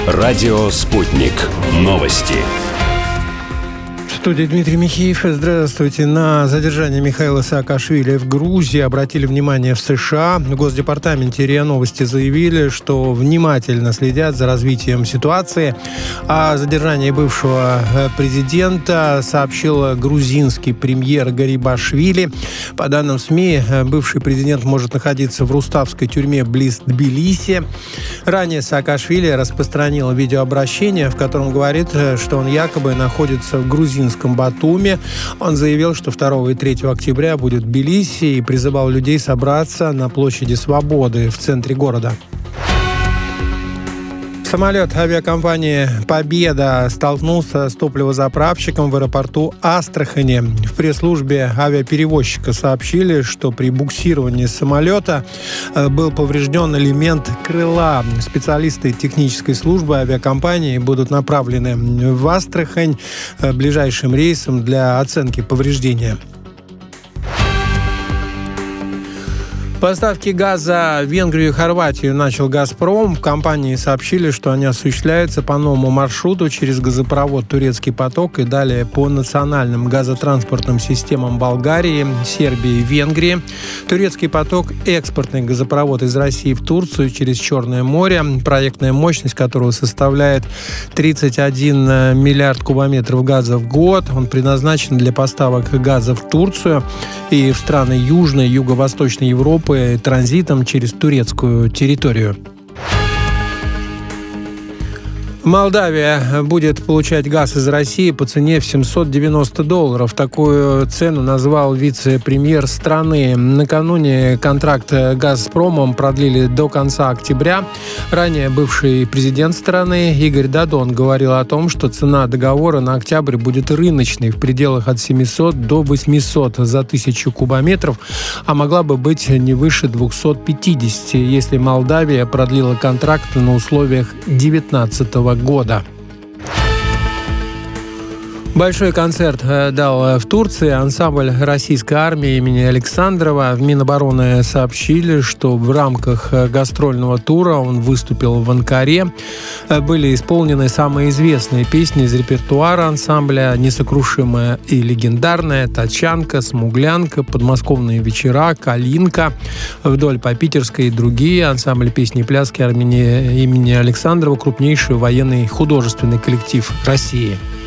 Радио «Спутник». Новости. В студии Дмитрий Михеев. Здравствуйте. На задержание Михаила Саакашвили в Грузии обратили внимание в США. В Госдепартаменте РИА Новости заявили, что внимательно следят за развитием ситуации. О задержании бывшего президента сообщил грузинский премьер Гарибашвили. По данным СМИ, бывший президент может находиться в руставской тюрьме близ Тбилиси. Ранее Саакашвили распространил видеообращение, в котором говорит, что он якобы находится в грузинском Батуми. Он заявил, что 2 и 3 октября будет в Тбилиси и призывал людей собраться на площади Свободы в центре города. Самолет авиакомпании «Победа» столкнулся с топливозаправщиком в аэропорту Астрахани. В пресс-службе авиаперевозчика сообщили, что при буксировании самолета был поврежден элемент крыла. Специалисты технической службы авиакомпании будут направлены в Астрахань ближайшим рейсом для оценки повреждения. Поставки газа в Венгрию и Хорватию начал «Газпром». В компании сообщили, что они осуществляются по новому маршруту через газопровод «Турецкий поток» и далее по национальным газотранспортным системам Болгарии, Сербии и Венгрии. «Турецкий поток» – экспортный газопровод из России в Турцию через Черное море, проектная мощность которого составляет 31 миллиард кубометров газа в год. Он предназначен для поставок газа в Турцию и в страны Южной и Юго-Восточной Европы транзитом через турецкую территорию. Молдавия будет получать газ из России по цене в $790. Такую цену назвал вице-премьер страны. Накануне контракт «Газпромом» продлили до конца октября. Ранее бывший президент страны Игорь Додон говорил о том, что цена договора на октябрь будет рыночной в пределах от 700 до 800 за 1000 кубометров, а могла бы быть не выше 250, если Молдавия продлила контракт на условиях 2019 года. Большой концерт дал в Турции ансамбль российской армии имени Александрова. В Минобороны сообщили, что в рамках гастрольного тура он выступил в Анкаре. Были исполнены самые известные песни из репертуара ансамбля: «Несокрушимая и легендарная», «Тачанка», «Смуглянка», «Подмосковные вечера», «Калинка», «Вдоль по Питерской» и другие. Ансамбль песни и пляски имени Александрова – крупнейший военный художественный коллектив России.